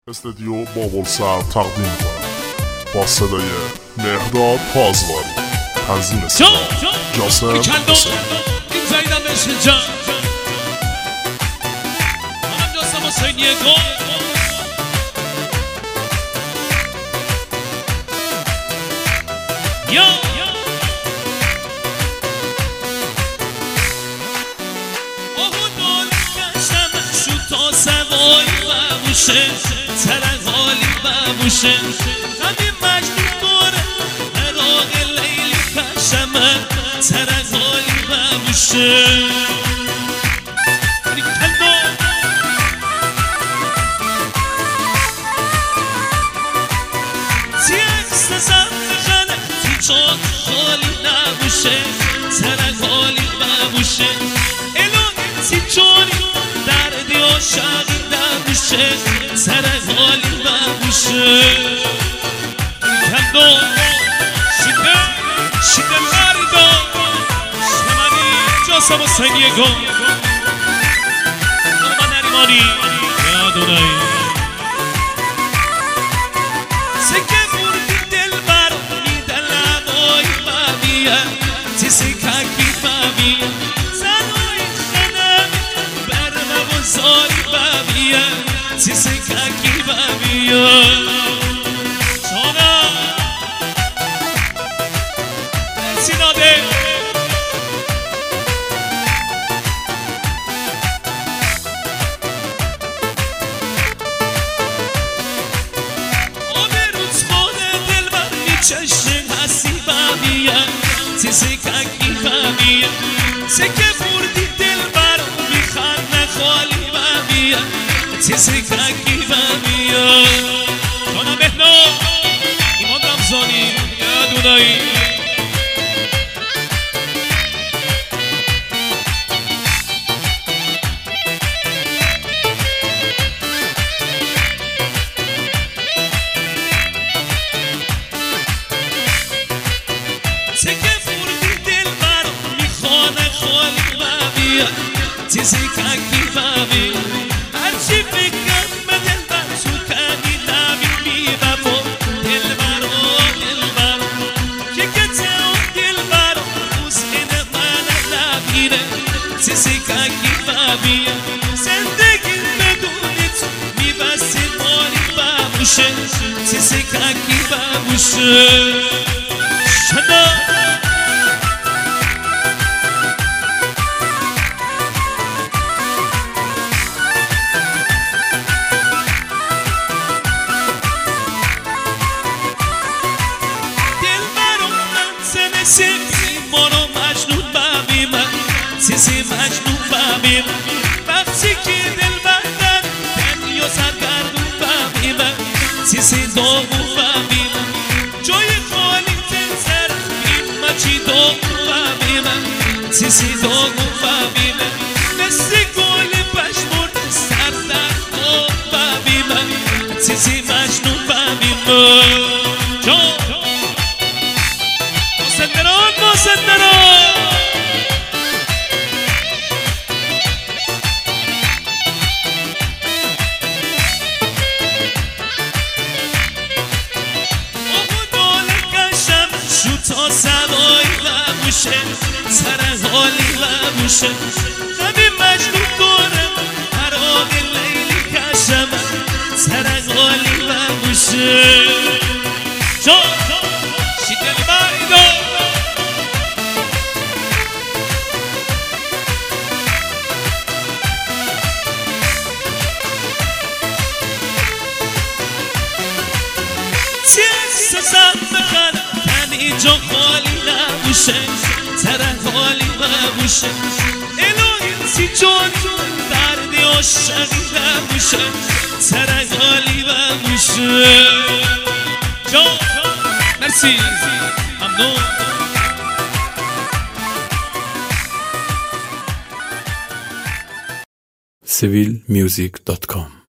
استودیو بابلسر تقدیم کنم با صدای مهرداد پازواری، تنظیم صدا جاسم حسین. این زیدم بشه جان منم جاسم حسینی یا آهو دول کشم شو تا سوایی ببوشه سرغالی ببوشه همین مجنون دوره عراق لیلی کشمه سرغالی ببوشه خالی نبوشه سرغالی ببوشه الهی سی چونی دردی عاشقی نبوشه سرغالی ببوشه کندو شده مردو شمانی جاسم حسینی گم نوما نریمانی یادونایی سکه تیسی ککی ببین زنوی خنم برمه و زاری ببین تیسی ککی ببین شانا سیناده آبروز خوده دل بر میچشن هستی ببین تیسی ککی ببین سکه بردی دل برو میخنه خالی ببین تیسی ککی ببین جانم بهنا ایمان رمزانی یادونایی تیزی ککی ببین هرچی بگم به دل بر تو کنی نبین بیبم و دل برو که کته و دل برو حسین من نبینه تیزی ککی ببین زندگی بدونی تو میبستی مالی ببوشه تیزی ککی ببوشه شنا مانو مجنون ببین سیسی مجنون ببین وقتی که دل بردن دنیا سرگردون ببین سیسی داغون ببین جای خالی تنسر این مچی داغون ببین سیسی داغون ببین مثل گل پشمرد سر در خواب ببین سیسی مجنون ببین سندران آهو دول کشم شو تا سوایی ببوشه سرغالی ببوشه همین مجنون دورم عراق لیلی کشم سرغالی ببوشه شیدل بایدو سزم بخنم تنی جا خالی نبوشه سرغالی ببوشه الهی سی جان دردی عاشقی نبوشه سرغالی ببوشه جان مرسی ممنون civilmusic.com